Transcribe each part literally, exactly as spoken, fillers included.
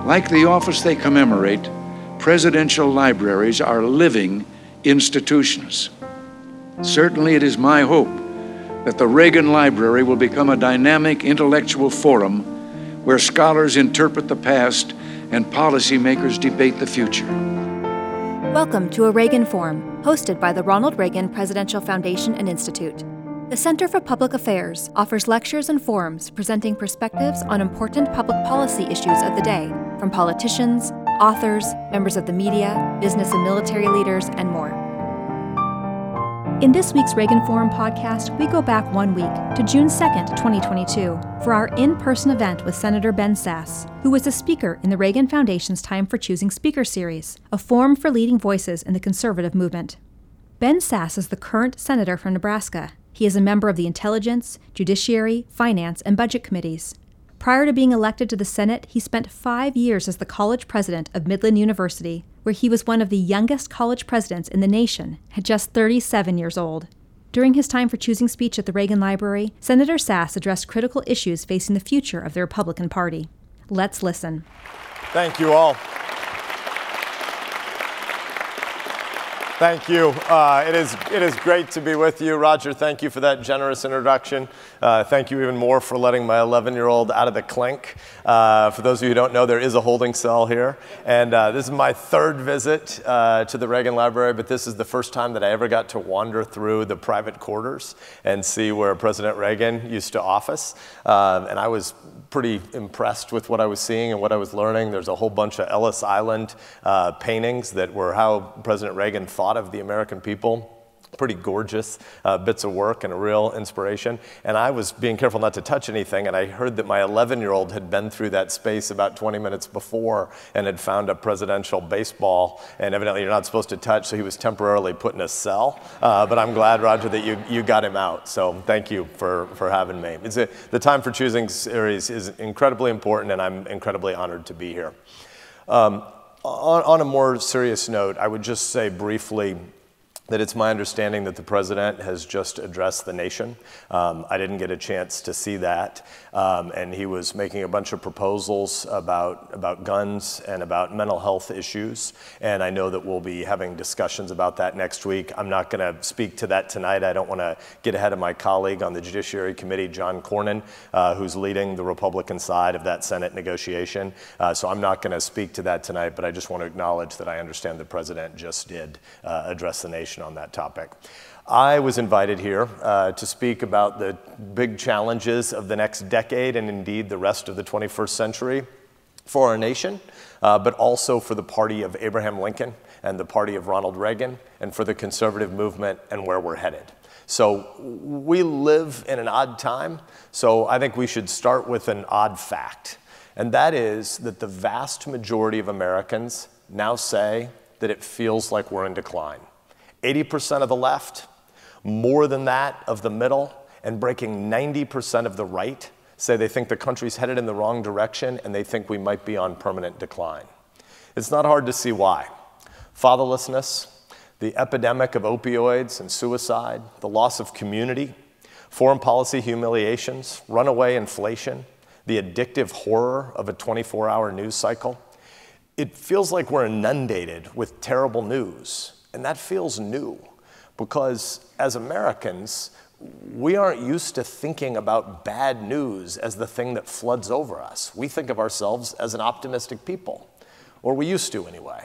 Like the office they commemorate, presidential libraries are living institutions. Certainly it is my hope that the Reagan Library will become a dynamic intellectual forum where scholars interpret the past and policymakers debate the future. Welcome to a Reagan Forum, hosted by the Ronald Reagan Presidential Foundation and Institute. The Center for Public Affairs offers lectures and forums presenting perspectives on important public policy issues of the day from politicians, authors, members of the media, business and military leaders, and more. In this week's Reagan Forum podcast, we go back one week to June second, twenty twenty-two, for our in-person event with Senator Ben Sasse, who was a speaker in the Reagan Foundation's Time for Choosing Speaker series, a forum for leading voices in the conservative movement. Ben Sasse is the current senator from Nebraska. He is a member of the Intelligence, Judiciary, Finance, and Budget Committees. Prior to being elected to the Senate, he spent five years as the college president of Midland University, where he was one of the youngest college presidents in the nation, at just thirty-seven years old. During his Time for Choosing speech at the Reagan Library, Senator Sasse addressed critical issues facing the future of the Republican Party. Let's listen. Thank you all. Thank you. Uh, it is it is great to be with you. Roger, thank you for that generous introduction. Uh, thank you even more for letting my eleven-year-old out of the clink. Uh, for those of you who don't know, there is a holding cell here. And uh, this is my third visit uh, to the Reagan Library, but this is the first time that I ever got to wander through the private quarters and see where President Reagan used to office. Uh, and I was pretty impressed with what I was seeing and what I was learning. There's a whole bunch of Ellis Island uh, paintings that were how President Reagan thought of the American people. Pretty gorgeous uh, bits of work and a real inspiration. And I was being careful not to touch anything, and I heard that my eleven-year-old had been through that space about twenty minutes before and had found a presidential baseball, and evidently you're not supposed to touch, so he was temporarily put in a cell. Uh, but I'm glad, Roger, that you, you got him out, so thank you for, for having me. It's a, the Time for Choosing series is incredibly important, and I'm incredibly honored to be here. Um, on, on a more serious note, I would just say briefly that it's my understanding that the president has just addressed the nation. Um, I didn't get a chance to see that. Um, and he was making a bunch of proposals about, about guns and about mental health issues. And I know that we'll be having discussions about that next week. I'm not going to speak to that tonight. I don't want to get ahead of my colleague on the Judiciary Committee, John Cornyn, uh, who's leading the Republican side of that Senate negotiation. Uh, so I'm not going to speak to that tonight, but I just want to acknowledge that I understand the president just did uh, address the nation on that topic. I was invited here uh, to speak about the big challenges of the next decade and indeed the rest of the twenty-first century for our nation, uh, but also for the party of Abraham Lincoln and the party of Ronald Reagan and for the conservative movement and where we're headed. So we live in an odd time, so I think we should start with an odd fact, and that is that the vast majority of Americans now say that it feels like we're in decline. eighty percent of the left, more than that of the middle, and breaking ninety percent of the right say they think the country's headed in the wrong direction and they think we might be on permanent decline. It's not hard to see why. Fatherlessness, the epidemic of opioids and suicide, the loss of community, foreign policy humiliations, runaway inflation, the addictive horror of a twenty-four hour news cycle. It feels like we're inundated with terrible news. And that feels new because as Americans, we aren't used to thinking about bad news as the thing that floods over us. We think of ourselves as an optimistic people, or we used to anyway.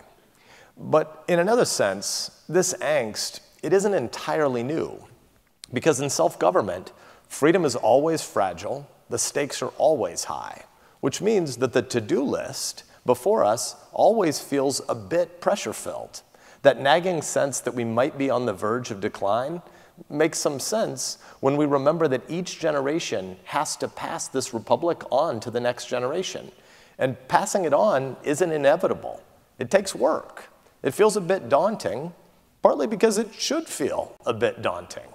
But in another sense, this angst, it isn't entirely new because in self-government, freedom is always fragile, the stakes are always high, which means that the to-do list before us always feels a bit pressure-filled. That nagging sense that we might be on the verge of decline makes some sense when we remember that each generation has to pass this republic on to the next generation. And passing it on isn't inevitable. It takes work. It feels a bit daunting, partly because it should feel a bit daunting.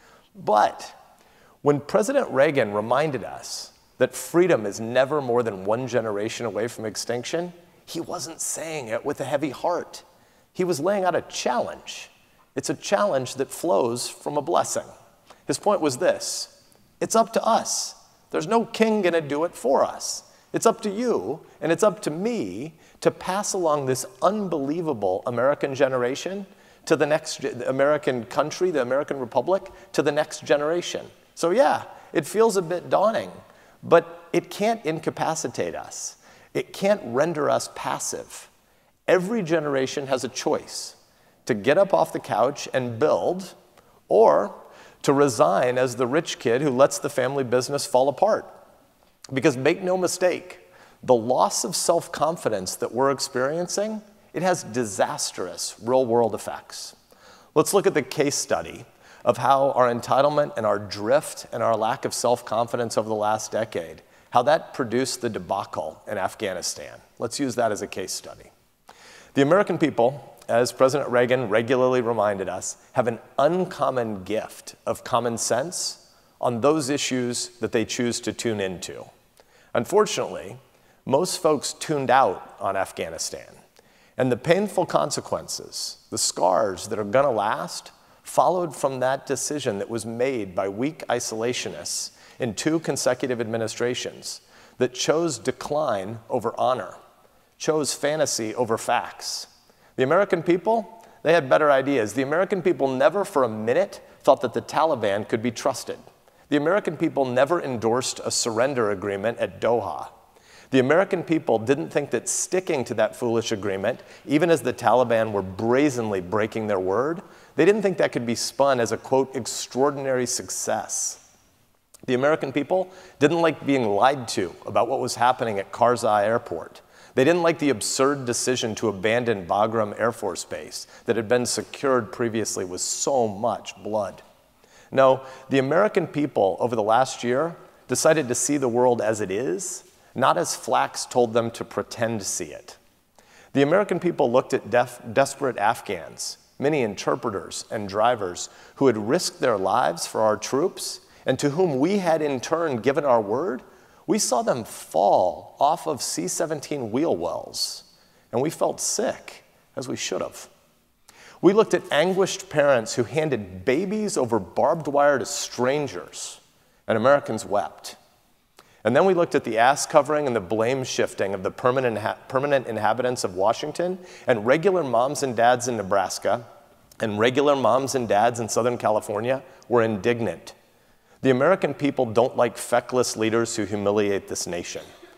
But when President Reagan reminded us that freedom is never more than one generation away from extinction, he wasn't saying it with a heavy heart. He was laying out a challenge. It's a challenge that flows from a blessing. His point was this: it's up to us. There's no king going to do it for us. It's up to you, and it's up to me to pass along this unbelievable American generation to the next the American country, the American Republic, to the next generation. So yeah, it feels a bit daunting, but it can't incapacitate us. It can't render us passive. Every generation has a choice to get up off the couch and build, or to resign as the rich kid who lets the family business fall apart. Because make no mistake, the loss of self-confidence that we're experiencing, it has disastrous real-world effects. Let's look at the case study of how our entitlement and our drift and our lack of self-confidence over the last decade, how that produced the debacle in Afghanistan. Let's use that as a case study. The American people, as President Reagan regularly reminded us, have an uncommon gift of common sense on those issues that they choose to tune into. Unfortunately, most folks tuned out on Afghanistan, and the painful consequences, the scars that are gonna last, followed from that decision that was made by weak isolationists in two consecutive administrations that chose decline over honor, chose fantasy over facts. The American people, they had better ideas. The American people never for a minute thought that the Taliban could be trusted. The American people never endorsed a surrender agreement at Doha. The American people didn't think that sticking to that foolish agreement, even as the Taliban were brazenly breaking their word, they didn't think that could be spun as a, quote, extraordinary success. The American people didn't like being lied to about what was happening at Karzai Airport. They didn't like the absurd decision to abandon Bagram Air Force Base that had been secured previously with so much blood. No, the American people over the last year decided to see the world as it is, not as Flax told them to pretend to see it. The American people looked at def- desperate Afghans, many interpreters and drivers who had risked their lives for our troops and to whom we had in turn given our word. We saw them fall off of C seventeen wheel wells, and we felt sick, as we should have. We looked at anguished parents who handed babies over barbed wire to strangers, and Americans wept. And then we looked at the ass covering and the blame shifting of the permanent, ha- permanent inhabitants of Washington and regular moms and dads in Nebraska and regular moms and dads in Southern California were indignant. The American people don't like feckless leaders who humiliate this nation.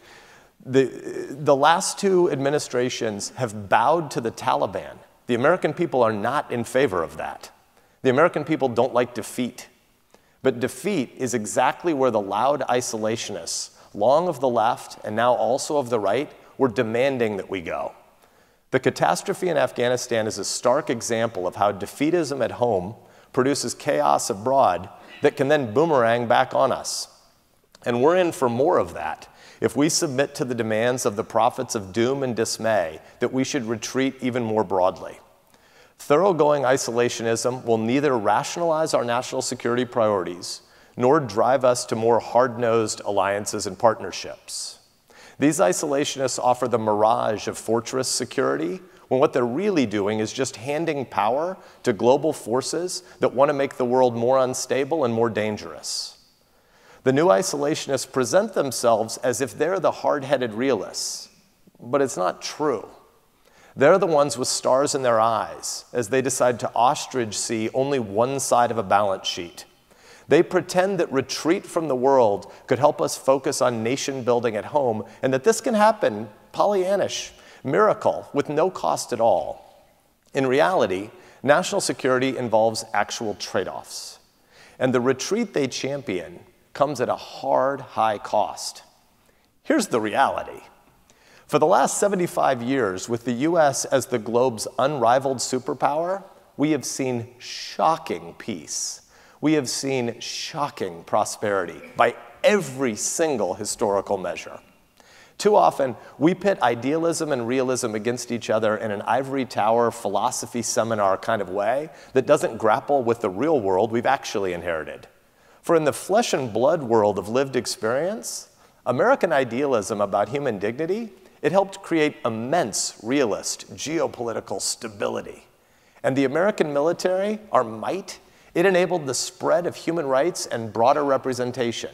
The, the last two administrations have bowed to the Taliban. The American people are not in favor of that. The American people don't like defeat. But defeat is exactly where the loud isolationists, long of the left and now also of the right, were demanding that we go. The catastrophe in Afghanistan is a stark example of how defeatism at home produces chaos abroad that can then boomerang back on us. And we're in for more of that if we submit to the demands of the prophets of doom and dismay that we should retreat even more broadly. Thoroughgoing isolationism will neither rationalize our national security priorities nor drive us to more hard-nosed alliances and partnerships. These isolationists offer the mirage of fortress security when what they're really doing is just handing power to global forces that want to make the world more unstable and more dangerous. The new isolationists present themselves as if they're the hard-headed realists, but it's not true. They're the ones with stars in their eyes as they decide to ostrich see only one side of a balance sheet. They pretend that retreat from the world could help us focus on nation building at home and that this can happen, Pollyannish, miracle, with no cost at all. In reality, national security involves actual trade-offs. And the retreat they champion comes at a hard, high cost. Here's the reality. For the last seventy-five years, with the U S as the globe's unrivaled superpower, we have seen shocking peace. We have seen shocking prosperity by every single historical measure. Too often, we pit idealism and realism against each other in an ivory tower philosophy seminar kind of way that doesn't grapple with the real world we've actually inherited. For in the flesh and blood world of lived experience, American idealism about human dignity, it helped create immense realist geopolitical stability. And the American military, our might, it enabled the spread of human rights and broader representation.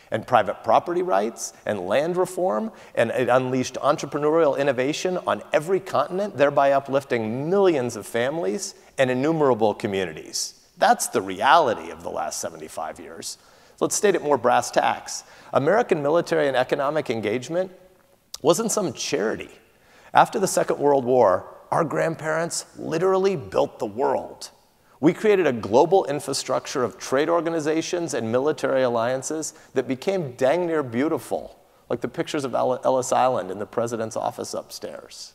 and private property rights and land reform, and it unleashed entrepreneurial innovation on every continent, thereby uplifting millions of families and innumerable communities. That's the reality of the last seventy-five years. So let's state it more brass tacks. American military and economic engagement wasn't some charity. After the Second World War, our grandparents literally built the world. We created a global infrastructure of trade organizations and military alliances that became dang near beautiful, like the pictures of Ellis Island in the president's office upstairs.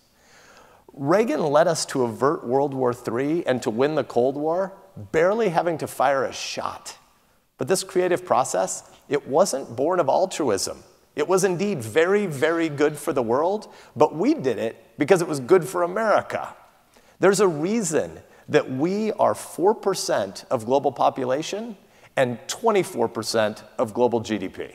Reagan led us to avert World War Three and to win the Cold War, barely having to fire a shot. But this creative process, it wasn't born of altruism. It was indeed very, very good for the world, but we did it because it was good for America. There's a reason that we are four percent of global population and twenty-four percent of global G D P.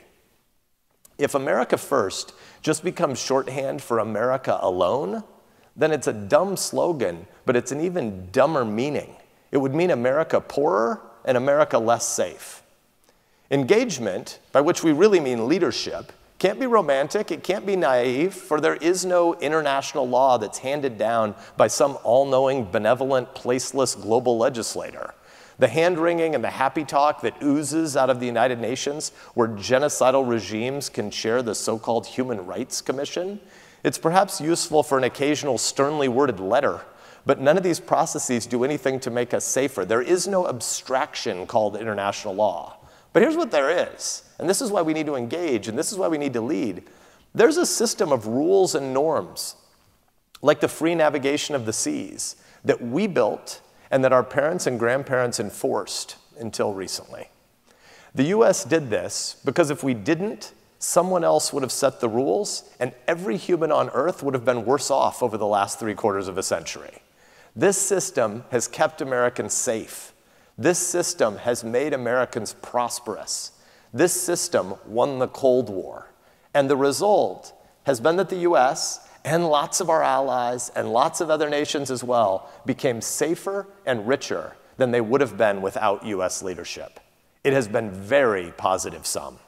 If America First just becomes shorthand for America alone, then it's a dumb slogan, but it's an even dumber meaning. It would mean America poorer and America less safe. Engagement, by which we really mean leadership, can't be romantic, it can't be naive, for there is no international law that's handed down by some all-knowing, benevolent, placeless global legislator. The hand-wringing and the happy talk that oozes out of the United Nations, where genocidal regimes can chair the so-called Human Rights Commission, it's perhaps useful for an occasional sternly worded letter, but none of these processes do anything to make us safer. There is no abstraction called international law. But here's what there is, and this is why we need to engage, and this is why we need to lead. There's a system of rules and norms, like the free navigation of the seas, that we built and that our parents and grandparents enforced until recently. The U S did this because if we didn't, someone else would have set the rules, and every human on Earth would have been worse off over the last three quarters of a century. This system has kept Americans safe. This system has made Americans prosperous. This system won the Cold War. And the result has been that the U S and lots of our allies and lots of other nations as well became safer and richer than they would have been without U S leadership. It has been very positive sum.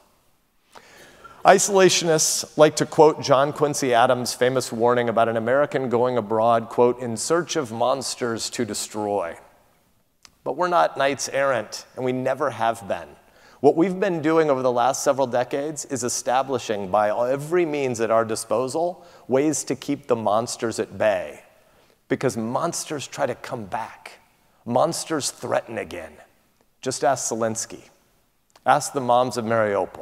Isolationists like to quote John Quincy Adams' famous warning about an American going abroad, quote, in search of monsters to destroy. But we're not knights errant, and we never have been. What we've been doing over the last several decades is establishing, by every means at our disposal, ways to keep the monsters at bay. Because monsters try to come back. Monsters threaten again. Just ask Zelensky. Ask the moms of Mariupol.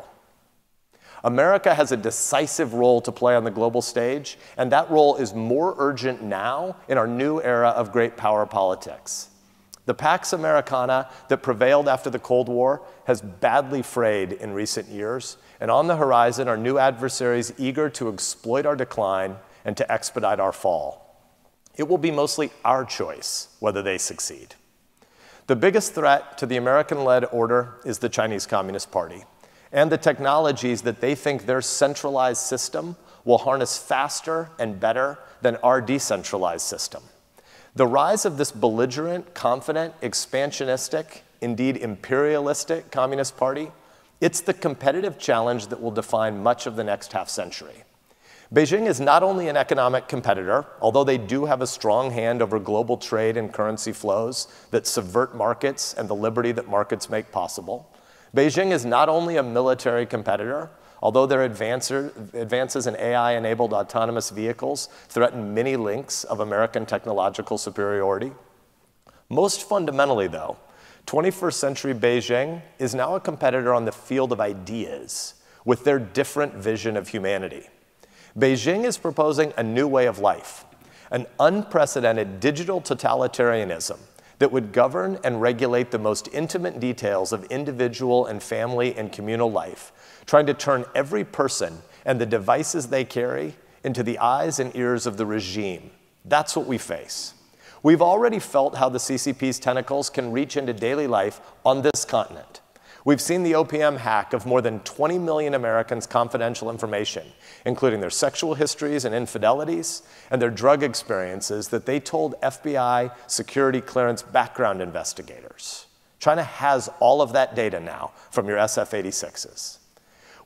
America has a decisive role to play on the global stage, and that role is more urgent now in our new era of great power politics. The Pax Americana that prevailed after the Cold War has badly frayed in recent years, and on the horizon are new adversaries eager to exploit our decline and to expedite our fall. It will be mostly our choice whether they succeed. The biggest threat to the American-led order is the Chinese Communist Party and the technologies that they think their centralized system will harness faster and better than our decentralized system. The rise of this belligerent, confident, expansionistic, indeed imperialistic Communist Party, it's the competitive challenge that will define much of the next half century. Beijing is not only an economic competitor, although they do have a strong hand over global trade and currency flows that subvert markets and the liberty that markets make possible. Beijing is not only a military competitor, although their advances in A I-enabled autonomous vehicles threaten many links of American technological superiority. Most fundamentally, though, twenty-first century Beijing is now a competitor on the field of ideas with their different vision of humanity. Beijing is proposing a new way of life, an unprecedented digital totalitarianism that would govern and regulate the most intimate details of individual and family and communal life, trying to turn every person and the devices they carry into the eyes and ears of the regime. That's what we face. We've already felt how the C C P's tentacles can reach into daily life on this continent. We've seen the O P M hack of more than twenty million Americans' confidential information, including their sexual histories and infidelities, and their drug experiences that they told F B I security clearance background investigators. China has all of that data now from your S F eighty-sixes.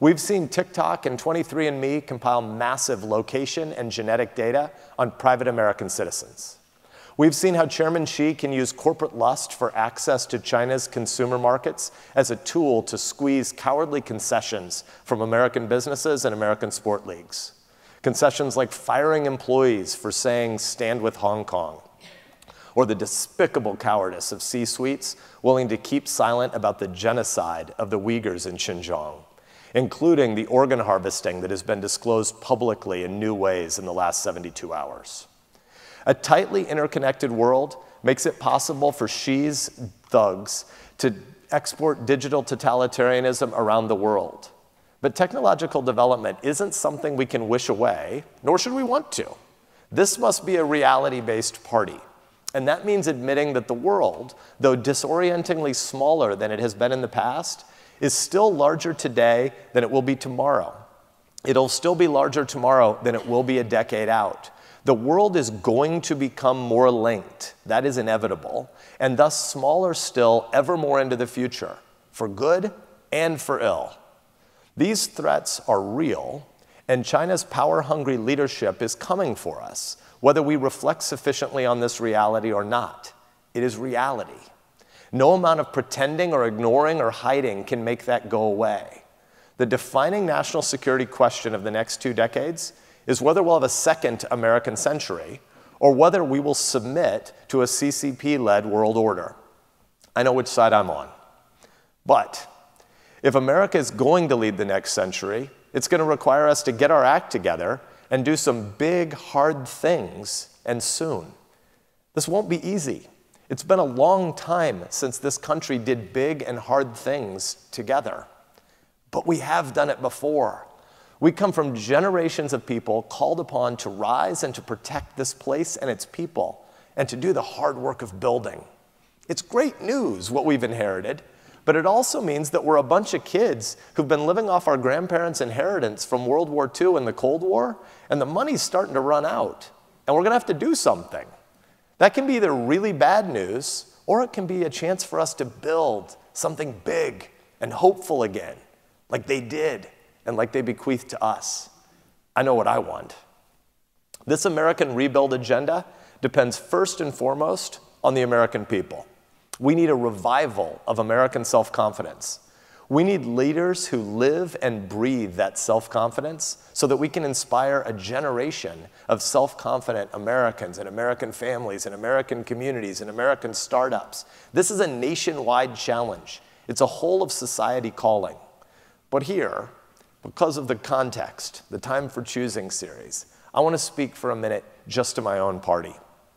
We've seen TikTok and twenty-three and me compile massive location and genetic data on private American citizens. We've seen how Chairman Xi can use corporate lust for access to China's consumer markets as a tool to squeeze cowardly concessions from American businesses and American sport leagues. Concessions like firing employees for saying "stand with Hong Kong," or the despicable cowardice of C-suites willing to keep silent about the genocide of the Uyghurs in Xinjiang, including the organ harvesting that has been disclosed publicly in new ways in the last seventy-two hours. A tightly interconnected world makes it possible for Xi's thugs to export digital totalitarianism around the world. But technological development isn't something we can wish away, nor should we want to. This must be a reality-based party. And that means admitting that the world, though disorientingly smaller than it has been in the past, is still larger today than it will be tomorrow. It'll still be larger tomorrow than it will be a decade out. The world is going to become more linked. That is inevitable, and thus smaller still ever more into the future, for good and for ill. These threats are real, and China's power-hungry leadership is coming for us, whether we reflect sufficiently on this reality or not. It is reality. No amount of pretending or ignoring or hiding can make that go away. The defining national security question of the next two decades is whether we'll have a second American century or whether we will submit to a C C P-led world order. I know which side I'm on. But if America is going to lead the next century, it's going to require us to get our act together and do some big, hard things, and soon. This won't be easy. It's been a long time since this country did big and hard things together. But we have done it before. We come from generations of people called upon to rise and to protect this place and its people, and to do the hard work of building. It's great news, what we've inherited, but it also means that we're a bunch of kids who've been living off our grandparents' inheritance from World War Two and the Cold War, and the money's starting to run out, and we're gonna have to do something. That can be either really bad news, or it can be a chance for us to build something big and hopeful again, like they did, and like they bequeathed to us. I know what I want. This American rebuild agenda depends first and foremost on the American people. We need a revival of American self-confidence. We need leaders who live and breathe that self-confidence so that we can inspire a generation of self-confident Americans and American families and American communities and American startups. This is a nationwide challenge. It's a whole of society calling. But here, because of the context, the Time for Choosing series, I want to speak for a minute just to my own party.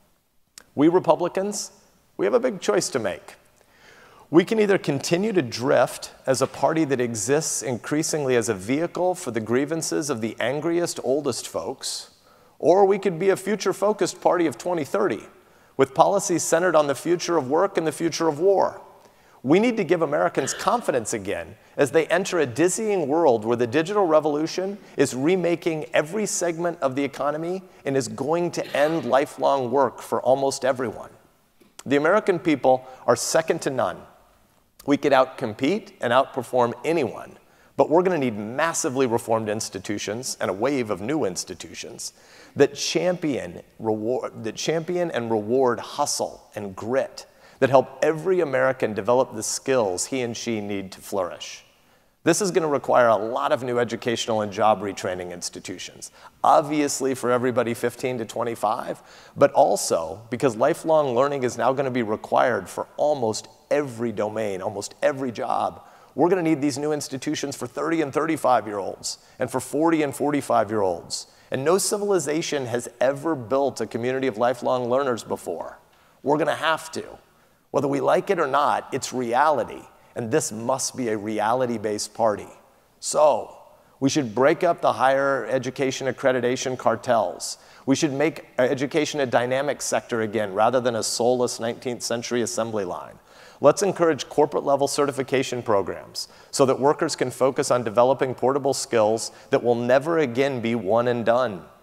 We Republicans, we have a big choice to make. We can either continue to drift as a party that exists increasingly as a vehicle for the grievances of the angriest, oldest folks, or we could be a future-focused party of twenty thirty, with policies centered on the future of work and the future of war. We need to give Americans confidence again as they enter a dizzying world where the digital revolution is remaking every segment of the economy and is going to end lifelong work for almost everyone. The American people are second to none. We could outcompete and outperform anyone, but we're going to need massively reformed institutions and a wave of new institutions that champion, reward, that champion and reward hustle and grit, that help every American develop the skills he and she need to flourish. This is going to require a lot of new educational and job retraining institutions, obviously for everybody fifteen to twenty-five, but also because lifelong learning is now going to be required for almost every domain, almost every job. We're going to need these new institutions for thirty and thirty-five-year-olds and for forty and forty-five-year-olds. And no civilization has ever built a community of lifelong learners before. We're going to have to. Whether we like it or not, it's reality, and this must be a reality-based party. So, we should break up the higher education accreditation cartels. We should make education a dynamic sector again, rather than a soulless nineteenth century assembly line. Let's encourage corporate-level certification programs so that workers can focus on developing portable skills that will never again be one and done.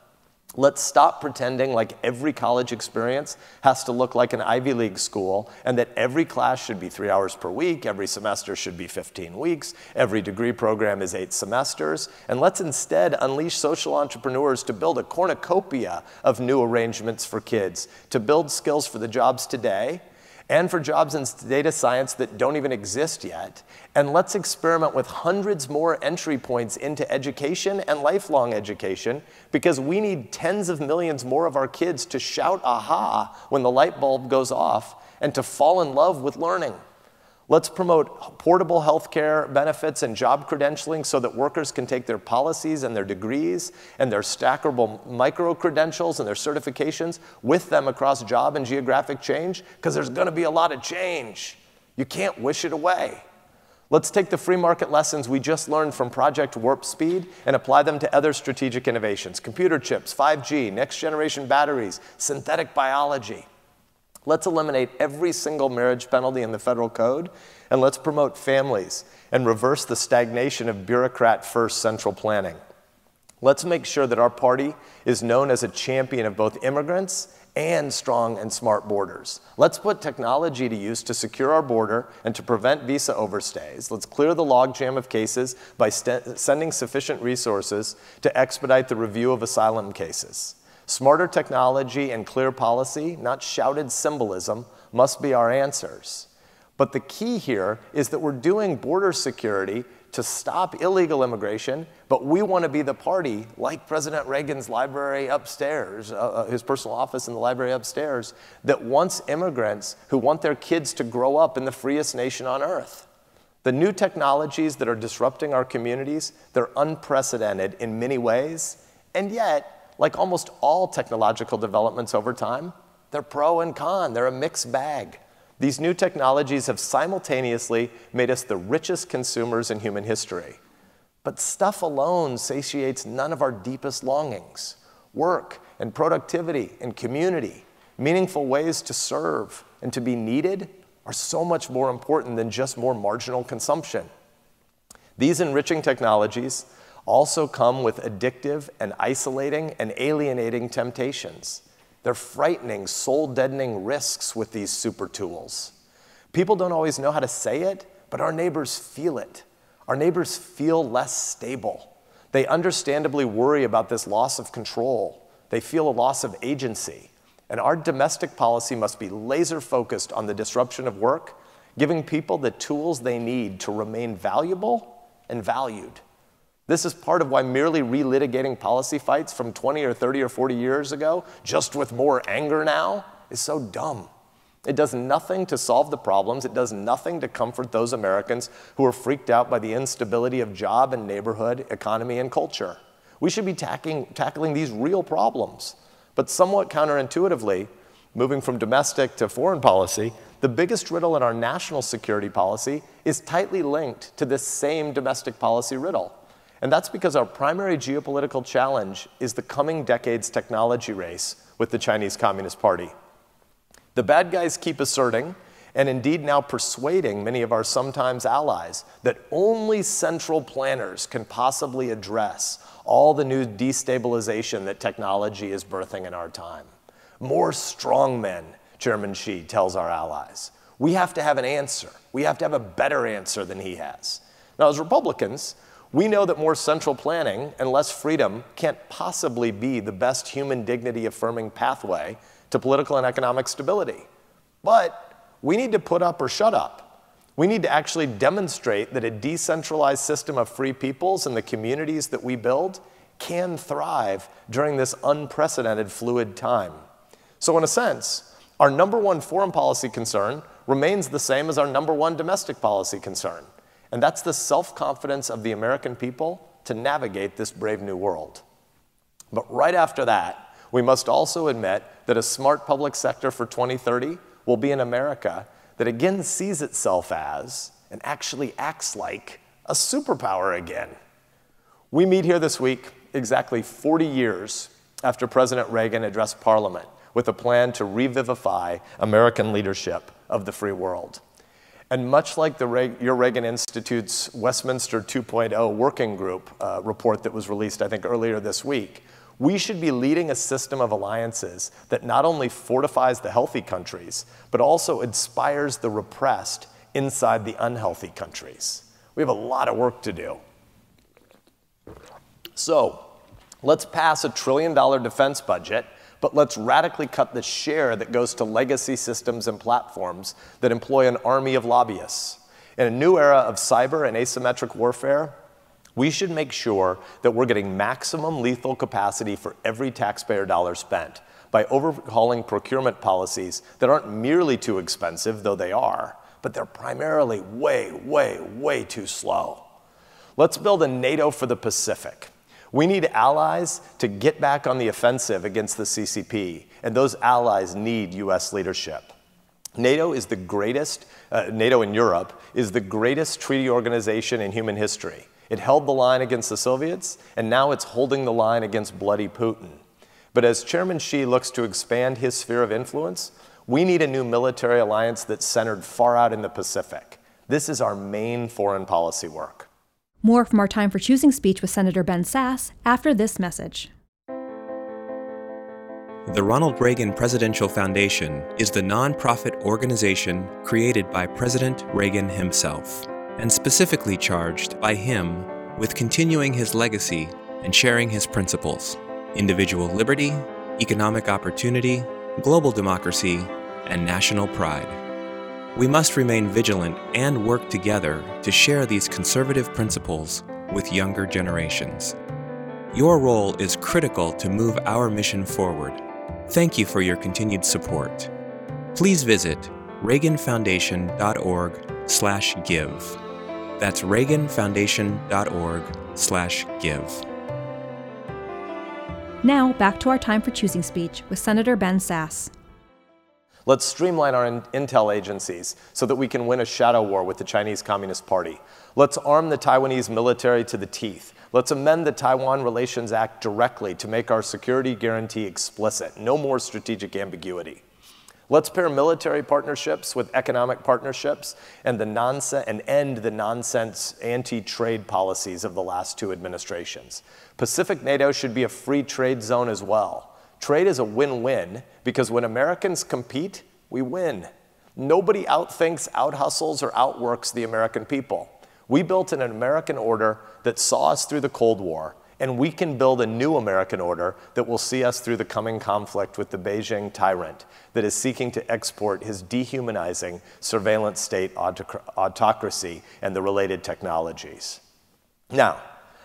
Let's stop pretending like every college experience has to look like an Ivy League school and that every class should be three hours per week, every semester should be fifteen weeks, every degree program is eight semesters. And let's instead unleash social entrepreneurs to build a cornucopia of new arrangements for kids, to build skills for the jobs today and for jobs in data science that don't even exist yet. And let's experiment with hundreds more entry points into education and lifelong education, because we need tens of millions more of our kids to shout aha when the light bulb goes off and to fall in love with learning. Let's promote portable healthcare benefits and job credentialing so that workers can take their policies and their degrees and their stackable micro-credentials and their certifications with them across job and geographic change, because there's going to be a lot of change. You can't wish it away. Let's take the free market lessons we just learned from Project Warp Speed and apply them to other strategic innovations: computer chips, five G, next-generation batteries, synthetic biology. Let's eliminate every single marriage penalty in the federal code, and let's promote families and reverse the stagnation of bureaucrat-first central planning. Let's make sure that our party is known as a champion of both immigrants and strong and smart borders. Let's put technology to use to secure our border and to prevent visa overstays. Let's clear the logjam of cases by sending sufficient resources to expedite the review of asylum cases. Smarter technology and clear policy, not shouted symbolism, must be our answers. But the key here is that we're doing border security to stop illegal immigration, but we want to be the party, like President Reagan's library upstairs, uh, his personal office in the library upstairs, that wants immigrants who want their kids to grow up in the freest nation on earth. The new technologies that are disrupting our communities, they're unprecedented in many ways, and yet, like almost all technological developments over time, they're pro and con. They're a mixed bag. These new technologies have simultaneously made us the richest consumers in human history. But stuff alone satiates none of our deepest longings. Work and productivity and community, meaningful ways to serve and to be needed, are so much more important than just more marginal consumption. These enriching technologies also come with addictive and isolating and alienating temptations. They're frightening, soul-deadening risks with these super tools. People don't always know how to say it, but our neighbors feel it. Our neighbors feel less stable. They understandably worry about this loss of control. They feel a loss of agency. And our domestic policy must be laser-focused on the disruption of work, giving people the tools they need to remain valuable and valued. This is part of why merely relitigating policy fights from twenty or thirty or forty years ago, just with more anger now, is so dumb. It does nothing to solve the problems. It does nothing to comfort those Americans who are freaked out by the instability of job and neighborhood, economy, and culture. We should be tackling, tackling these real problems. But somewhat counterintuitively, moving from domestic to foreign policy, the biggest riddle in our national security policy is tightly linked to this same domestic policy riddle. And that's because our primary geopolitical challenge is the coming decade's technology race with the Chinese Communist Party. The bad guys keep asserting, and indeed now persuading many of our sometimes allies, that only central planners can possibly address all the new destabilization that technology is birthing in our time. More strongmen, Chairman Xi tells our allies. We have to have an answer. We have to have a better answer than he has. Now, as Republicans, we know that more central planning and less freedom can't possibly be the best human dignity affirming pathway to political and economic stability. But we need to put up or shut up. We need to actually demonstrate that a decentralized system of free peoples and the communities that we build can thrive during this unprecedented fluid time. So in a sense, our number one foreign policy concern remains the same as our number one domestic policy concern. And that's the self-confidence of the American people to navigate this brave new world. But right after that, we must also admit that a smart public sector for twenty thirty will be an America that again sees itself as, and actually acts like, a superpower again. We meet here this week exactly forty years after President Reagan addressed Parliament with a plan to revivify American leadership of the free world. And much like the Re- your Reagan Institute's Westminster two point oh working group uh, report that was released, I think, earlier this week, We should be leading a system of alliances that not only fortifies the healthy countries, but also inspires the repressed inside the unhealthy countries. We have a lot of work to do. So, let's pass a trillion dollar defense budget, but let's radically cut the share that goes to legacy systems and platforms that employ an army of lobbyists. In a new era of cyber and asymmetric warfare, we should make sure that we're getting maximum lethal capacity for every taxpayer dollar spent by overhauling procurement policies that aren't merely too expensive, though they are, but they're primarily way, way, way too slow. Let's build a NATO for the Pacific. We need allies to get back on the offensive against the C C P, and those allies need U S leadership. NATO is the greatest, uh, NATO in Europe is the greatest treaty organization in human history. It held the line against the Soviets, and now it's holding the line against bloody Putin. But as Chairman Xi looks to expand his sphere of influence, we need a new military alliance that's centered far out in the Pacific. This is our main foreign policy work. More from our Time for Choosing speech with Senator Ben Sasse after this message. The Ronald Reagan Presidential Foundation is the nonprofit organization created by President Reagan himself, and specifically charged by him with continuing his legacy and sharing his principles: individual liberty, economic opportunity, global democracy, and national pride. We must remain vigilant and work together to share these conservative principles with younger generations. Your role is critical to move our mission forward. Thank you for your continued support. Please visit reagan foundation dot org slash give. That's reagan foundation dot org slash give. Now, back to our Time for Choosing speech with Senator Ben Sasse. Let's streamline our in- intel agencies so that we can win a shadow war with the Chinese Communist Party. Let's arm the Taiwanese military to the teeth. Let's amend the Taiwan Relations Act directly to make our security guarantee explicit. No more strategic ambiguity. Let's pair military partnerships with economic partnerships and, the nonsense, and end the nonsense anti-trade policies of the last two administrations. Pacific NATO should be a free trade zone as well. Trade is a win-win because when Americans compete, we win. Nobody outthinks, outhustles, or outworks the American people. We built an American order that saw us through the Cold War, and we can build a new American order that will see us through the coming conflict with the Beijing tyrant that is seeking to export his dehumanizing surveillance state autoc- autocracy and the related technologies. Now,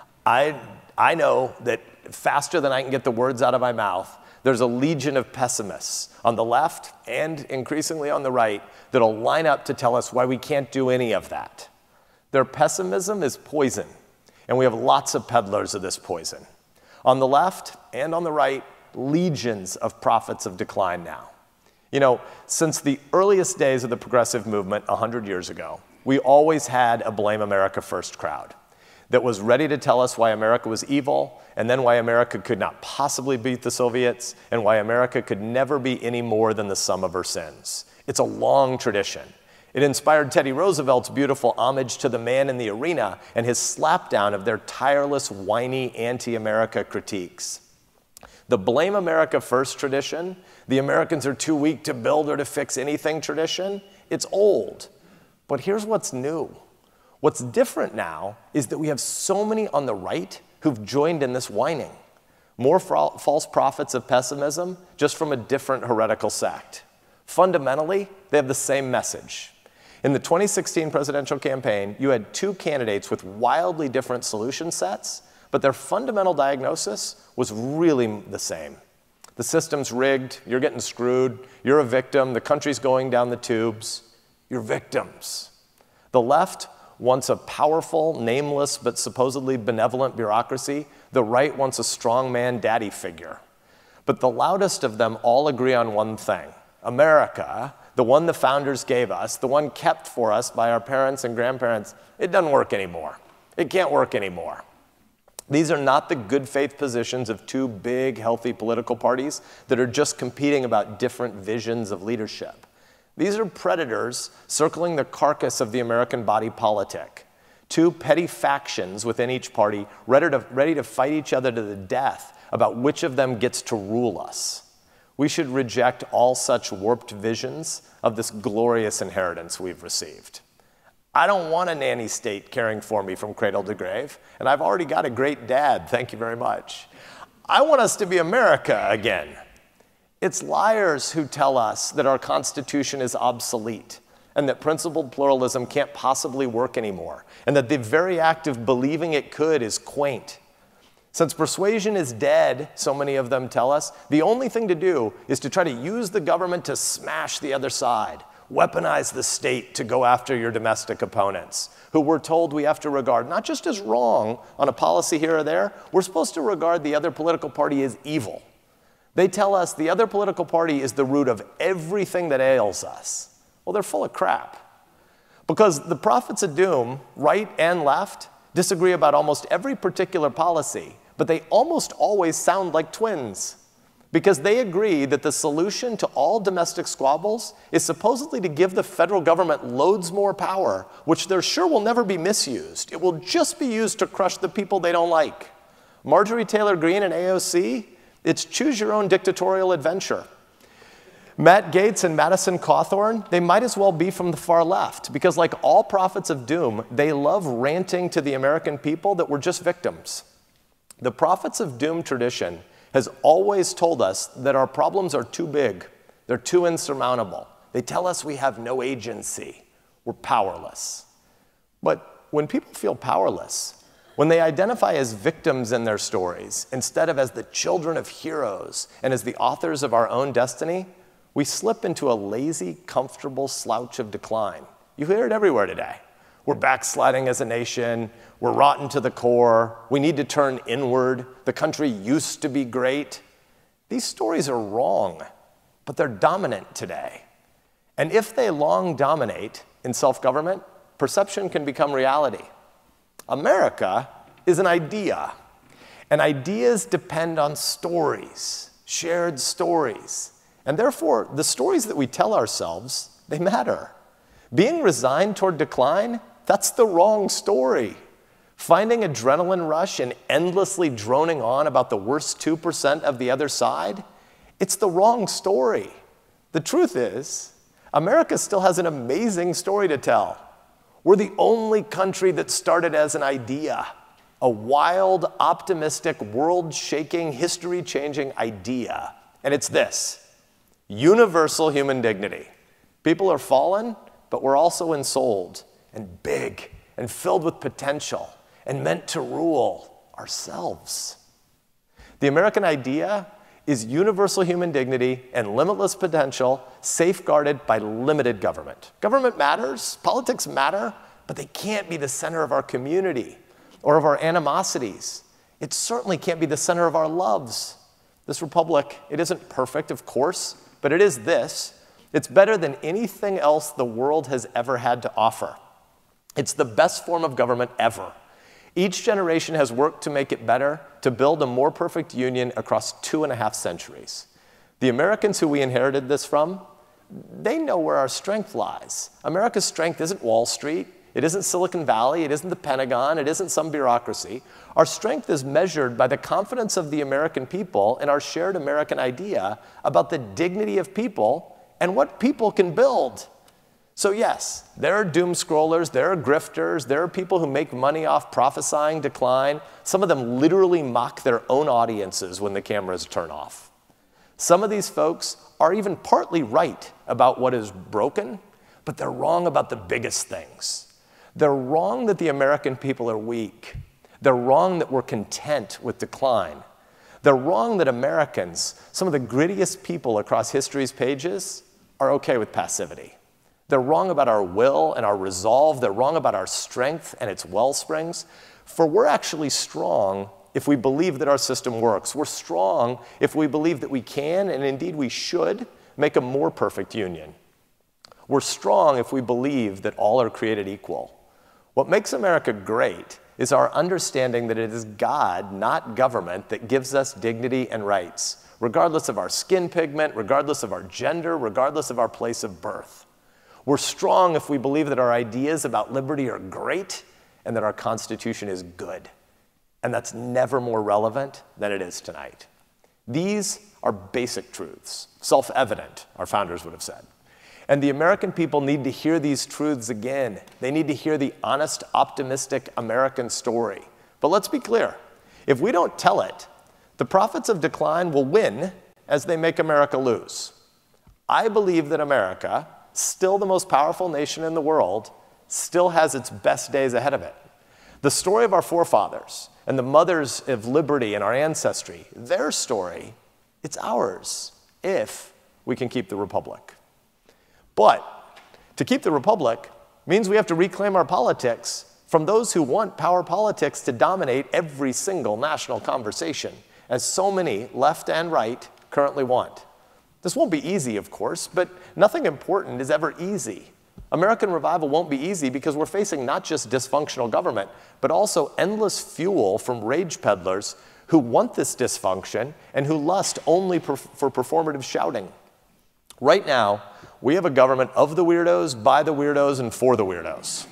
I, I know that faster than I can get the words out of my mouth, there's a legion of pessimists on the left and increasingly on the right that'll line up to tell us why we can't do any of that. Their pessimism is poison, and we have lots of peddlers of this poison. On the left and on the right, legions of prophets of decline now. You know, since the earliest days of the progressive movement one hundred years ago, we always had a Blame America First crowd that was ready to tell us why America was evil, and then why America could not possibly beat the Soviets, and why America could never be any more than the sum of her sins. It's a long tradition. It inspired Teddy Roosevelt's beautiful homage to the man in the arena and his slapdown of their tireless, whiny, anti-America critiques. The Blame America First tradition, the Americans are too weak to build or to fix anything tradition, it's old. But here's what's new. What's different now is that we have so many on the right who've joined in this whining. More fra- false prophets of pessimism, just from a different heretical sect. Fundamentally, they have the same message. In the twenty sixteen presidential campaign, you had two candidates with wildly different solution sets, but their fundamental diagnosis was really the same. The system's rigged, you're getting screwed, you're a victim, the country's going down the tubes, you're victims. The left wants a powerful, nameless, but supposedly benevolent bureaucracy. The right wants a strongman daddy figure. But the loudest of them all agree on one thing. America, the one the founders gave us, the one kept for us by our parents and grandparents, it doesn't work anymore. It can't work anymore. These are not the good faith positions of two big, healthy political parties that are just competing about different visions of leadership. These are predators circling the carcass of the American body politic. Two petty factions within each party ready to, ready to fight each other to the death about which of them gets to rule us. We should reject all such warped visions of this glorious inheritance we've received. I don't want a nanny state caring for me from cradle to grave, and I've already got a great dad, thank you very much. I want us to be America again. It's liars who tell us that our Constitution is obsolete and that principled pluralism can't possibly work anymore, and that the very act of believing it could is quaint. Since persuasion is dead, so many of them tell us, the only thing to do is to try to use the government to smash the other side, weaponize the state to go after your domestic opponents, who we're told we have to regard not just as wrong on a policy here or there, we're supposed to regard the other political party as evil. They tell us the other political party is the root of everything that ails us. Well, they're full of crap. Because the prophets of doom, right and left, disagree about almost every particular policy, but they almost always sound like twins. Because they agree that the solution to all domestic squabbles is supposedly to give the federal government loads more power, which they're sure will never be misused. It will just be used to crush the people they don't like. Marjorie Taylor Greene and A O C, it's choose your own dictatorial adventure. Matt Gaetz and Madison Cawthorn, they might as well be from the far left, because like all prophets of doom, they love ranting to the American people that we're just victims. The prophets of doom tradition has always told us that our problems are too big, they're too insurmountable. They tell us we have no agency, we're powerless. But when people feel powerless, when they identify as victims in their stories, instead of as the children of heroes and as the authors of our own destiny, we slip into a lazy, comfortable slouch of decline. You hear it everywhere today. We're backsliding as a nation. We're rotten to the core. We need to turn inward. The country used to be great. These stories are wrong, but they're dominant today. And if they long dominate in self-government, perception can become reality. America is an idea, and ideas depend on stories, shared stories. And therefore, the stories that we tell ourselves, they matter. Being resigned toward decline, that's the wrong story. Finding adrenaline rush and endlessly droning on about the worst two percent of the other side, it's the wrong story. The truth is, America still has an amazing story to tell. We're the only country that started as an idea, a wild, optimistic, world-shaking, history-changing idea. And it's this: universal human dignity. People are fallen, but we're also ensouled and big and filled with potential and meant to rule ourselves. The American idea is universal human dignity and limitless potential safeguarded by limited government. Government matters, politics matter, but they can't be the center of our community or of our animosities. It certainly can't be the center of our loves. This republic, it isn't perfect, of course, but it is this. It's better than anything else the world has ever had to offer. It's the best form of government ever. Each generation has worked to make it better, to build a more perfect union across two and a half centuries. The Americans who we inherited this from, they know where our strength lies. America's strength isn't Wall Street. It isn't Silicon Valley. It isn't the Pentagon. It isn't some bureaucracy. Our strength is measured by the confidence of the American people in our shared American idea about the dignity of people and what people can build. So yes, there are doom scrollers, there are grifters, there are people who make money off prophesying decline. Some of them literally mock their own audiences when the cameras turn off. Some of these folks are even partly right about what is broken, but they're wrong about the biggest things. They're wrong that the American people are weak. They're wrong that we're content with decline. They're wrong that Americans, some of the grittiest people across history's pages, are okay with passivity. They're wrong about our will and our resolve. They're wrong about our strength and its wellsprings. For we're actually strong if we believe that our system works. We're strong if we believe that we can, and indeed we should, make a more perfect union. We're strong if we believe that all are created equal. What makes America great is our understanding that it is God, not government, that gives us dignity and rights, regardless of our skin pigment, regardless of our gender, regardless of our place of birth. We're strong if we believe that our ideas about liberty are great, and that our Constitution is good. And that's never more relevant than it is tonight. These are basic truths, self-evident, our founders would have said. And the American people need to hear these truths again. They need to hear the honest, optimistic American story. But let's be clear, if we don't tell it, the prophets of decline will win as they make America lose. I believe that America, still the most powerful nation in the world, still has its best days ahead of it. The story of our forefathers and the mothers of liberty and our ancestry, their story, it's ours if we can keep the republic. But to keep the republic means we have to reclaim our politics from those who want power politics to dominate every single national conversation, as so many left and right currently want. This won't be easy, of course, but nothing important is ever easy. American revival won't be easy because we're facing not just dysfunctional government, but also endless fuel from rage peddlers who want this dysfunction and who lust only per- for performative shouting. Right now, we have a government of the weirdos, by the weirdos, and for the weirdos.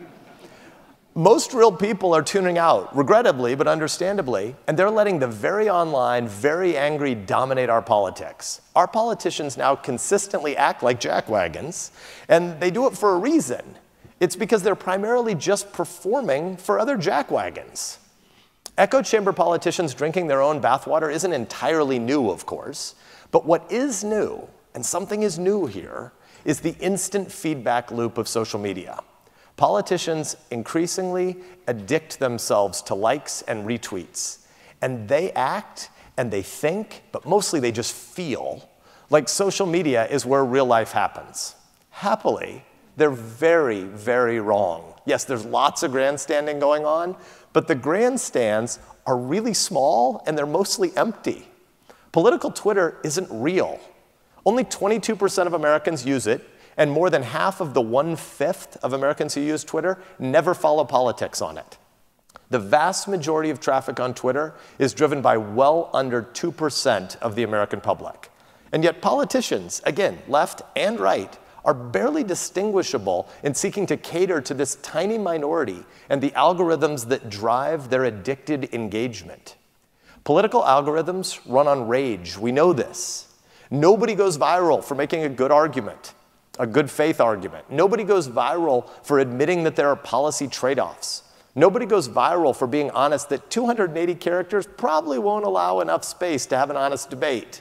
Most real people are tuning out, regrettably, but understandably, and they're letting the very online, very angry dominate our politics. Our politicians now consistently act like jackwagons, and they do it for a reason. It's because they're primarily just performing for other jackwagons. Echo chamber politicians drinking their own bathwater isn't entirely new, of course, but what is new, and something is new here, is the instant feedback loop of social media. Politicians increasingly addict themselves to likes and retweets, and they act and they think, but mostly they just feel like social media is where real life happens. Happily, they're very, very wrong. Yes, there's lots of grandstanding going on, but the grandstands are really small and they're mostly empty. Political Twitter isn't real. Only twenty-two percent of Americans use it, and more than half of the one-fifth of Americans who use Twitter never follow politics on it. The vast majority of traffic on Twitter is driven by well under two percent of the American public. And yet politicians, again, left and right, are barely distinguishable in seeking to cater to this tiny minority and the algorithms that drive their addicted engagement. Political algorithms run on rage. We know this. Nobody goes viral for making a good argument, a good faith argument. Nobody goes viral for admitting that there are policy trade-offs. Nobody goes viral for being honest that two hundred eighty characters probably won't allow enough space to have an honest debate.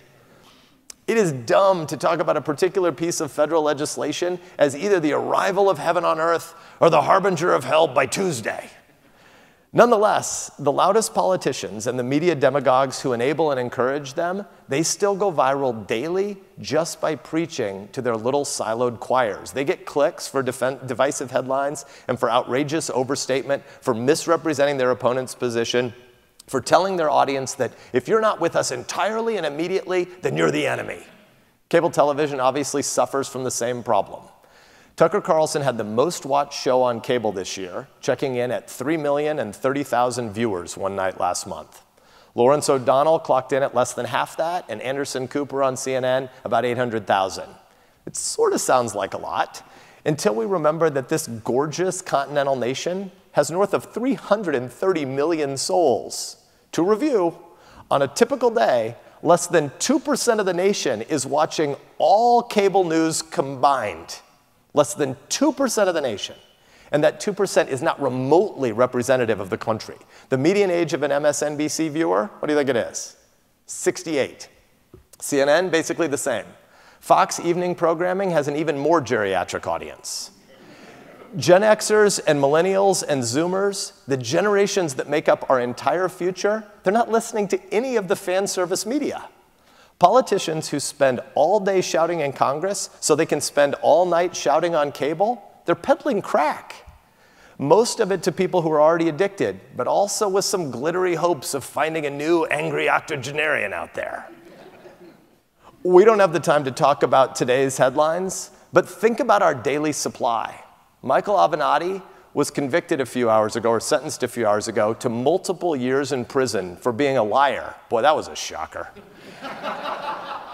It is dumb to talk about a particular piece of federal legislation as either the arrival of heaven on earth or the harbinger of hell by Tuesday. Nonetheless, the loudest politicians and the media demagogues who enable and encourage them, they still go viral daily just by preaching to their little siloed choirs. They get clicks for defen- divisive headlines and for outrageous overstatement, for misrepresenting their opponent's position, for telling their audience that if you're not with us entirely and immediately, then you're the enemy. Cable television obviously suffers from the same problem. Tucker Carlson had the most watched show on cable this year, checking in at three million thirty thousand viewers one night last month. Lawrence O'Donnell clocked in at less than half that, and Anderson Cooper on C N N about eight hundred thousand. It sort of sounds like a lot, until we remember that this gorgeous continental nation has north of three hundred thirty million souls. To review, on a typical day, less than two percent of the nation is watching all cable news combined. Less than two percent of the nation. And that two percent is not remotely representative of the country. The median age of an M S N B C viewer, what do you think it is? sixty-eight. C N N, basically the same. Fox evening programming has an even more geriatric audience. Gen Xers and millennials and Zoomers, the generations that make up our entire future, they're not listening to any of the fan service media. Politicians who spend all day shouting in Congress so they can spend all night shouting on cable, they're peddling crack. Most of it to people who are already addicted, but also with some glittery hopes of finding a new angry octogenarian out there. We don't have the time to talk about today's headlines, but think about our daily supply. Michael Avenatti was convicted a few hours ago, or sentenced a few hours ago, to multiple years in prison for being a liar. Boy, that was a shocker.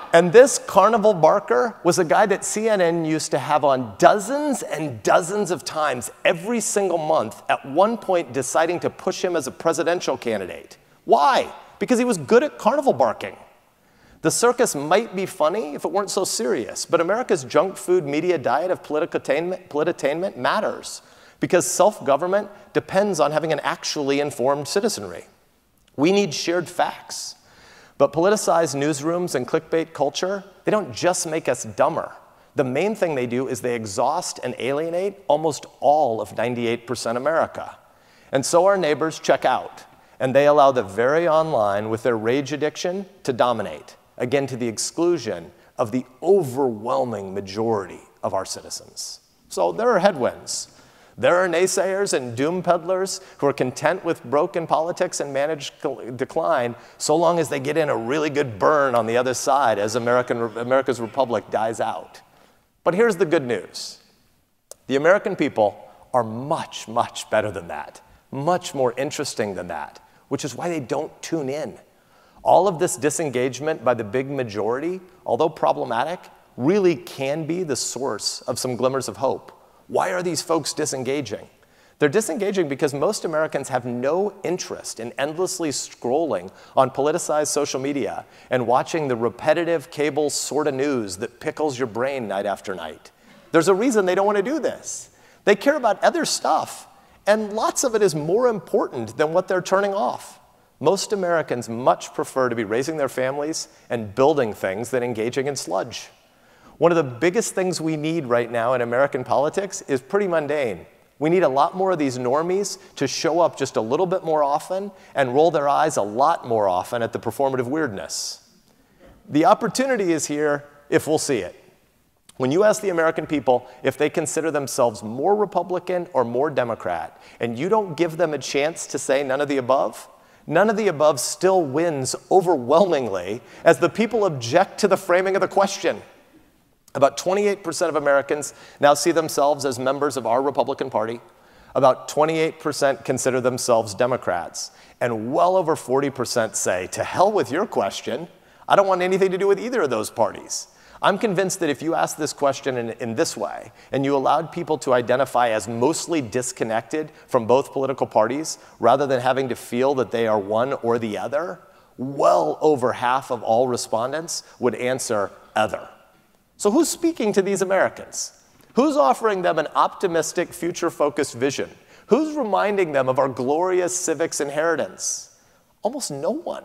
And this carnival barker was a guy that C N N used to have on dozens and dozens of times every single month, at one point deciding to push him as a presidential candidate. Why? Because he was good at carnival barking. The circus might be funny if it weren't so serious, but America's junk food media diet of political-attainment, politainment matters, because self-government depends on having an actually informed citizenry. We need shared facts. But politicized newsrooms and clickbait culture, they don't just make us dumber. The main thing they do is they exhaust and alienate almost all of ninety-eight percent America. And so our neighbors check out, and they allow the very online with their rage addiction to dominate, again to the exclusion of the overwhelming majority of our citizens. So there are headwinds. There are naysayers and doom peddlers who are content with broken politics and managed decline so long as they get in a really good burn on the other side as American, America's republic dies out. But here's the good news. The American people are much, much better than that, much more interesting than that, which is why they don't tune in. All of this disengagement by the big majority, although problematic, really can be the source of some glimmers of hope. Why are these folks disengaging? They're disengaging because most Americans have no interest in endlessly scrolling on politicized social media and watching the repetitive cable sort of news that pickles your brain night after night. There's a reason they don't want to do this. They care about other stuff, and lots of it is more important than what they're turning off. Most Americans much prefer to be raising their families and building things than engaging in sludge. One of the biggest things we need right now in American politics is pretty mundane. We need a lot more of these normies to show up just a little bit more often and roll their eyes a lot more often at the performative weirdness. The opportunity is here if we'll see it. When you ask the American people if they consider themselves more Republican or more Democrat, and you don't give them a chance to say none of the above, none of the above still wins overwhelmingly as the people object to the framing of the question. About twenty-eight percent of Americans now see themselves as members of our Republican Party. About twenty-eight percent consider themselves Democrats. And well over forty percent say, to hell with your question, I don't want anything to do with either of those parties. I'm convinced that if you asked this question in, in this way, and you allowed people to identify as mostly disconnected from both political parties, rather than having to feel that they are one or the other, well over half of all respondents would answer other. So who's speaking to these Americans? Who's offering them an optimistic, future-focused vision? Who's reminding them of our glorious civics inheritance? Almost no one.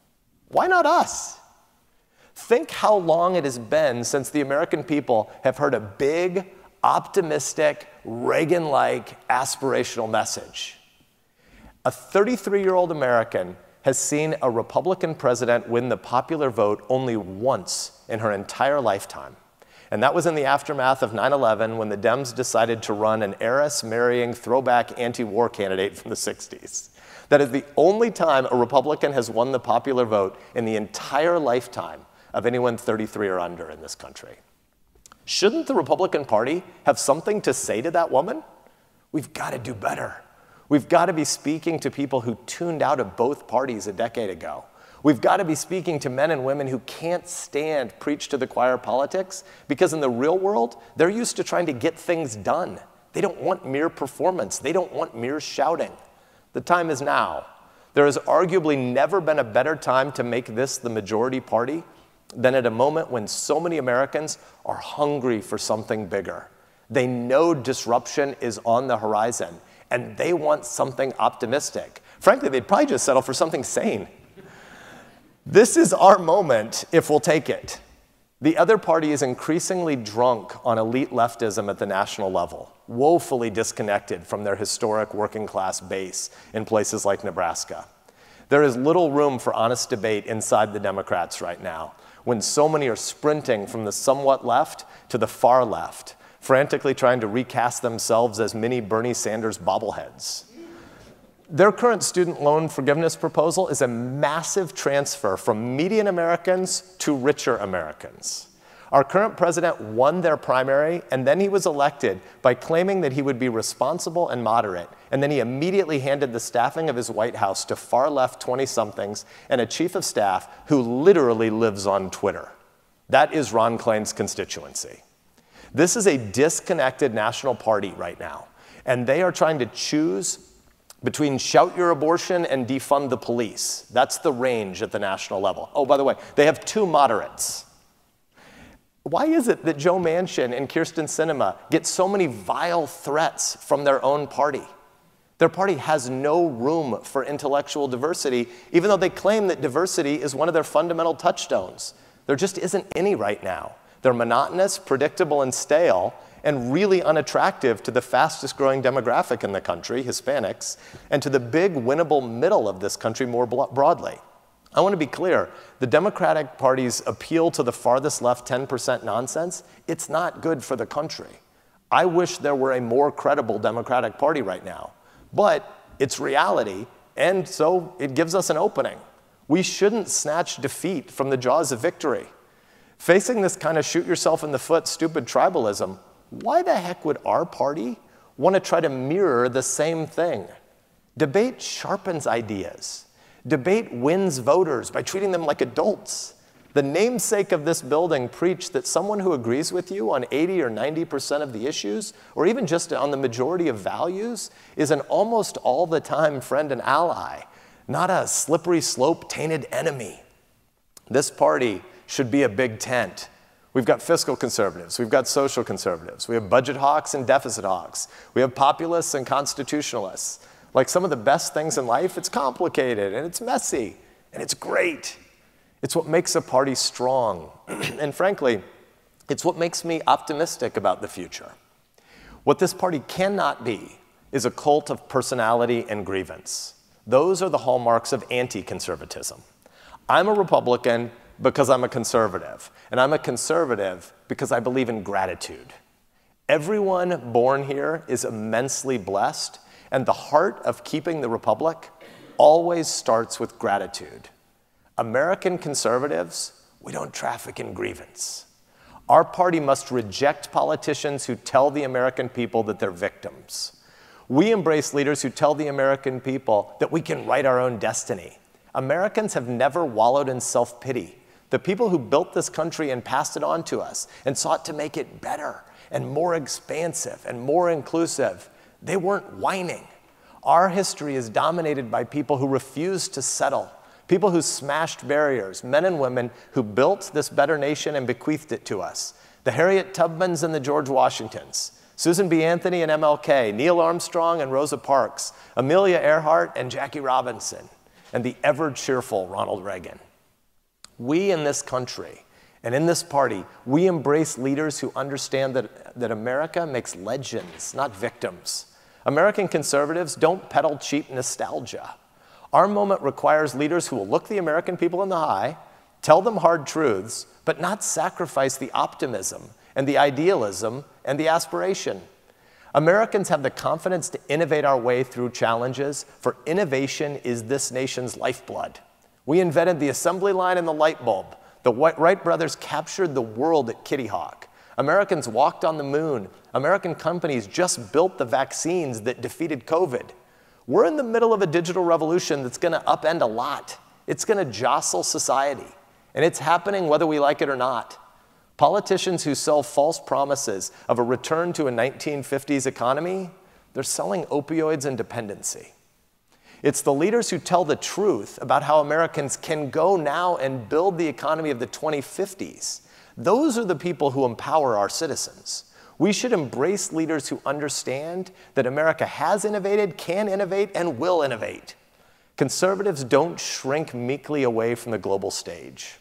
Why not us? Think how long it has been since the American people have heard a big, optimistic, Reagan-like aspirational message. A thirty-three-year-old American has seen a Republican president win the popular vote only once in her entire lifetime. And that was in the aftermath of nine eleven when the Dems decided to run an heiress-marrying throwback anti-war candidate from the sixties. That is the only time a Republican has won the popular vote in the entire lifetime of anyone thirty-three or under in this country. Shouldn't the Republican Party have something to say to that woman? We've got to do better. We've got to be speaking to people who tuned out of both parties a decade ago. We've got to be speaking to men and women who can't stand preach to the choir politics because in the real world, they're used to trying to get things done. They don't want mere performance. They don't want mere shouting. The time is now. There has arguably never been a better time to make this the majority party than at a moment when so many Americans are hungry for something bigger. They know disruption is on the horizon, and they want something optimistic. Frankly, they'd probably just settle for something sane. This is our moment if we'll take it. The other party is increasingly drunk on elite leftism at the national level, woefully disconnected from their historic working class base in places like Nebraska. There is little room for honest debate inside the Democrats right now, when so many are sprinting from the somewhat left to the far left, frantically trying to recast themselves as mini Bernie Sanders bobbleheads. Their current student loan forgiveness proposal is a massive transfer from median Americans to richer Americans. Our current president won their primary, and then he was elected by claiming that he would be responsible and moderate, and then he immediately handed the staffing of his White House to far-left twenty-somethings and a chief of staff who literally lives on Twitter. That is Ron Klain's constituency. This is a disconnected national party right now, and they are trying to choose between shout your abortion and defund the police. That's the range at the national level. Oh, by the way, they have two moderates. Why is it that Joe Manchin and Kyrsten Sinema get so many vile threats from their own party? Their party has no room for intellectual diversity, even though they claim that diversity is one of their fundamental touchstones. There just isn't any right now. They're monotonous, predictable, and stale, and really unattractive to the fastest growing demographic in the country, Hispanics, and to the big winnable middle of this country more broadly. I want to be clear, the Democratic Party's appeal to the farthest left ten percent nonsense, it's not good for the country. I wish there were a more credible Democratic Party right now, but it's reality, and so it gives us an opening. We shouldn't snatch defeat from the jaws of victory. Facing this kind of shoot yourself in the foot stupid tribalism, why the heck would our party want to try to mirror the same thing? Debate sharpens ideas. Debate wins voters by treating them like adults. The namesake of this building preached that someone who agrees with you on eighty or ninety percent of the issues, or even just on the majority of values, is an almost all the time friend and ally, not a slippery slope tainted enemy. This party should be a big tent. We've got fiscal conservatives, we've got social conservatives, we have budget hawks and deficit hawks, we have populists and constitutionalists. Like some of the best things in life, it's complicated and it's messy and it's great. It's what makes a party strong. And frankly, it's what makes me optimistic about the future. What this party cannot be is a cult of personality and grievance. Those are the hallmarks of anti-conservatism. I'm a Republican because I'm a conservative, and I'm a conservative because I believe in gratitude. Everyone born here is immensely blessed, and the heart of keeping the republic always starts with gratitude. American conservatives, we don't traffic in grievance. Our party must reject politicians who tell the American people that they're victims. We embrace leaders who tell the American people that we can write our own destiny. Americans have never wallowed in self-pity. The people who built this country and passed it on to us and sought to make it better and more expansive and more inclusive, they weren't whining. Our history is dominated by people who refused to settle, people who smashed barriers, men and women who built this better nation and bequeathed it to us. The Harriet Tubmans and the George Washingtons, Susan B. Anthony and M L K, Neil Armstrong and Rosa Parks, Amelia Earhart and Jackie Robinson, and the ever-cheerful Ronald Reagan. We in this country and in this party, we embrace leaders who understand that, that America makes legends, not victims. American conservatives don't peddle cheap nostalgia. Our moment requires leaders who will look the American people in the eye, tell them hard truths, but not sacrifice the optimism and the idealism and the aspiration. Americans have the confidence to innovate our way through challenges, for innovation is this nation's lifeblood. We invented the assembly line and the light bulb. The Wright brothers captured the world at Kitty Hawk. Americans walked on the moon. American companies just built the vaccines that defeated COVID. We're in the middle of a digital revolution that's going to upend a lot. It's going to jostle society, and it's happening whether we like it or not. Politicians who sell false promises of a return to a nineteen fifties economy, they're selling opioids and dependency. It's the leaders who tell the truth about how Americans can go now and build the economy of the twenty fifties. Those are the people who empower our citizens. We should embrace leaders who understand that America has innovated, can innovate, and will innovate. Conservatives don't shrink meekly away from the global stage.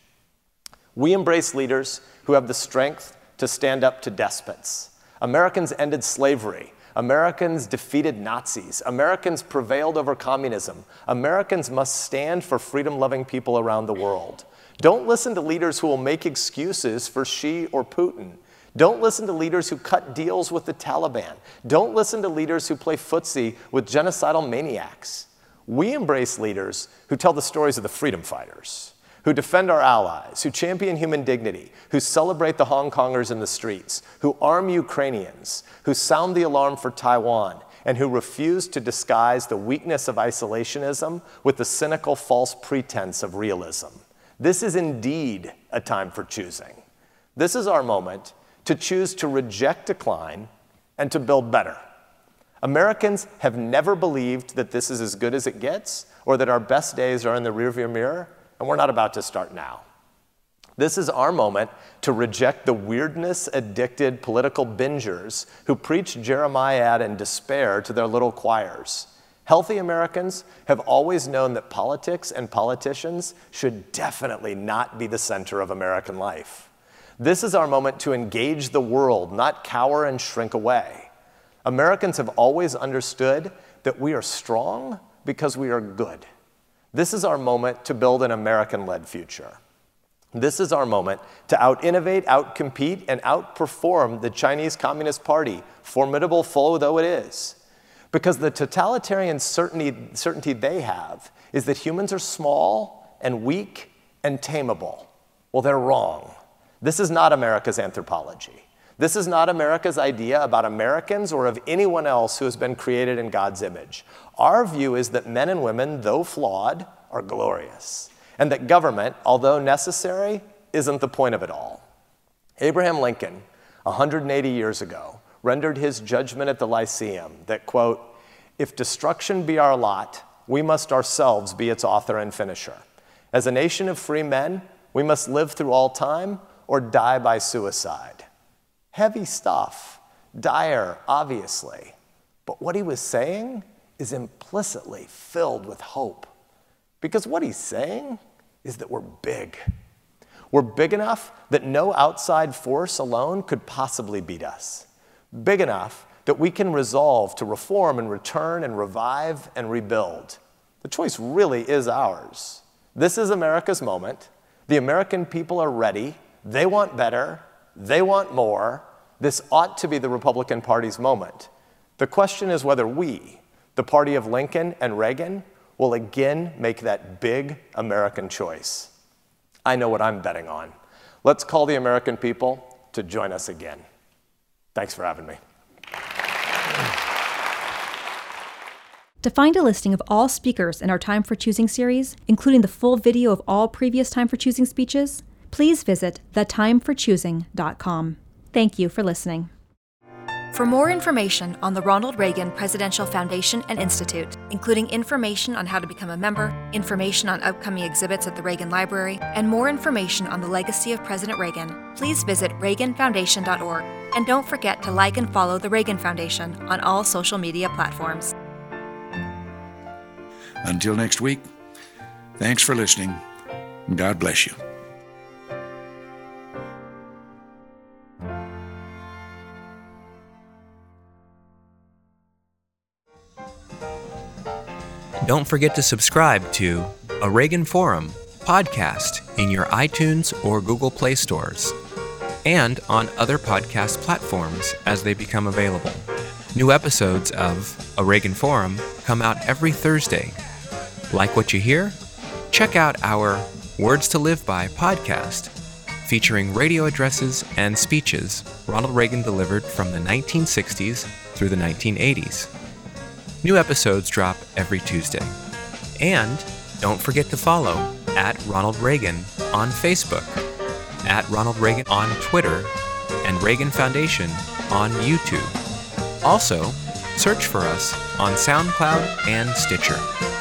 We embrace leaders who have the strength to stand up to despots. Americans ended slavery. Americans defeated Nazis. Americans prevailed over communism. Americans must stand for freedom-loving people around the world. Don't listen to leaders who will make excuses for Xi or Putin. Don't listen to leaders who cut deals with the Taliban. Don't listen to leaders who play footsie with genocidal maniacs. We embrace leaders who tell the stories of the freedom fighters, who defend our allies, who champion human dignity, who celebrate the Hong Kongers in the streets, who arm Ukrainians, who sound the alarm for Taiwan, and who refuse to disguise the weakness of isolationism with the cynical false pretense of realism. This is indeed a time for choosing. This is our moment to choose to reject decline and to build better. Americans have never believed that this is as good as it gets or that our best days are in the rearview mirror, and we're not about to start now. This is our moment to reject the weirdness-addicted political bingers who preach Jeremiad and despair to their little choirs. Healthy Americans have always known that politics and politicians should definitely not be the center of American life. This is our moment to engage the world, not cower and shrink away. Americans have always understood that we are strong because we are good. This is our moment to build an American-led future. This is our moment to out-innovate, out-compete, and outperform the Chinese Communist Party, formidable foe though it is. Because the totalitarian certainty, certainty they have is that humans are small and weak and tameable. Well, they're wrong. This is not America's anthropology. This is not America's idea about Americans or of anyone else who has been created in God's image. Our view is that men and women, though flawed, are glorious, and that government, although necessary, isn't the point of it all. Abraham Lincoln, one hundred eighty years ago, rendered his judgment at the Lyceum that, quote, "If destruction be our lot, we must ourselves be its author and finisher. As a nation of free men, we must live through all time or die by suicide." Heavy stuff, dire, obviously. But what he was saying is implicitly filled with hope. Because what he's saying is that we're big. We're big enough that no outside force alone could possibly beat us. Big enough that we can resolve to reform and return and revive and rebuild. The choice really is ours. This is America's moment. The American people are ready. They want better. They want more. This ought to be the Republican Party's moment. The question is whether we, the party of Lincoln and Reagan, will again make that big American choice. I know what I'm betting on. Let's call the American people to join us again. Thanks for having me. To find a listing of all speakers in our Time for Choosing series, including the full video of all previous Time for Choosing speeches, please visit the time for choosing dot com. Thank you for listening. For more information on the Ronald Reagan Presidential Foundation and Institute, including information on how to become a member, information on upcoming exhibits at the Reagan Library, and more information on the legacy of President Reagan, please visit reagan foundation dot org. And don't forget to like and follow the Reagan Foundation on all social media platforms. Until next week, thanks for listening. God bless you. Don't forget to subscribe to A Reagan Forum podcast in your iTunes or Google Play stores, and on other podcast platforms as they become available. New episodes of A Reagan Forum come out every Thursday. Like what you hear? Check out our Words to Live By podcast, featuring radio addresses and speeches Ronald Reagan delivered from the nineteen sixties through the nineteen eighties. New episodes drop every Tuesday. And don't forget to follow at Ronald Reagan on Facebook, at Ronald Reagan on Twitter, and Reagan Foundation on YouTube. Also, search for us on SoundCloud and Stitcher.